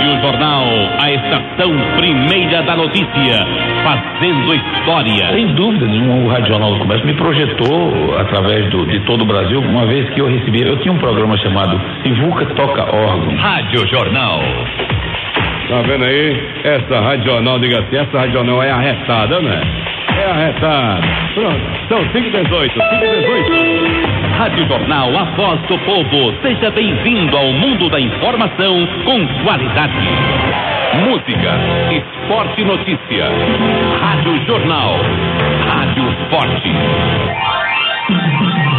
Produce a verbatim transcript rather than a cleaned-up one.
Rádio Jornal, a estação primeira da notícia, fazendo história. Sem dúvida nenhuma, o Rádio Jornal do Comércio me projetou através do, de todo o Brasil, uma vez que eu recebi, eu tinha um programa chamado Sivuca Toca Órgão. Rádio Jornal. Tá vendo aí? Essa Rádio Jornal, diga assim, essa Rádio Jornal é arretada, né? É arretada. Pronto, são cinco e dezoito, cinco e dezoito. Rádio Jornal, a voz do povo. Seja bem-vindo ao mundo da informação com qualidade. Música, esporte e notícia. Rádio Jornal. Rádio Forte.